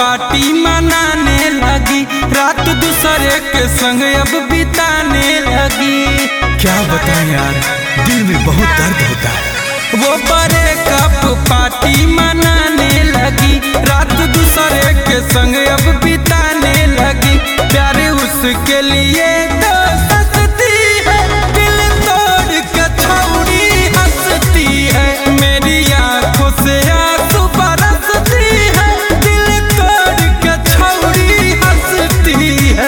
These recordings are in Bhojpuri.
पार्टी मनाने लगी, रात दूसरे के संग अब बिताने लगी। क्या बताएं यार, दिल में बहुत दर्द होता है। वो ब्रेकअप पार्टी मनाने लगी, रात दूसरे के संग अब बिताने लगी। प्यार उसके लिए तो सस्ती है, दिल तोड़ के छौड़ी हंसती है। मेरी आंखों से आंसू बरसती है, दिल तोड़ के छौड़ी हंसती है।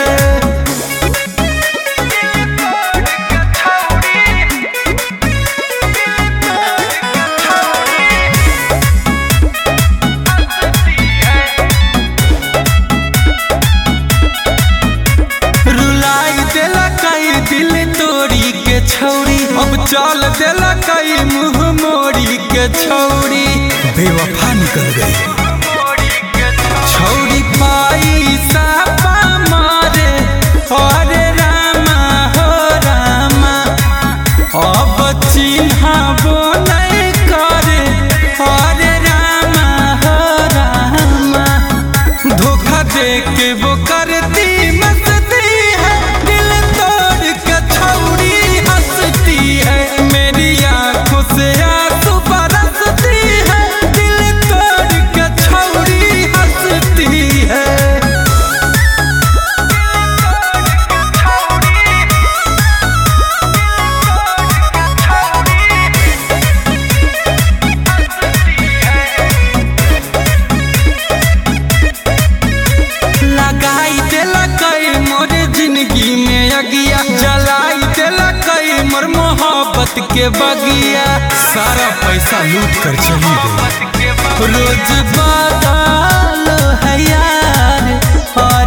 दिल तोड़ी के छौड़ी अब चल देला कई मुँह मोड़ी के छौड़ी, बेवफा निकल गई। छौड़ी पैसा मारे अरे रामा हो रामा, अब चिन्हाबो नहीं करे अरे रामा हो रामा। धोखा दे के वो करती मस्ती है, दिल तोड़ के छौड़ी हंसती है। मेरी आंखों से आंसू बरसती है, दिल तोड़ के छौड़ी हंसती है। लगाई देला कई मोर जिंदगी में अगिया, जलाई देला कई मोर मोहब्बत के बगिया। सारा पैसा लूट कर चली गई। रोज बदल है यार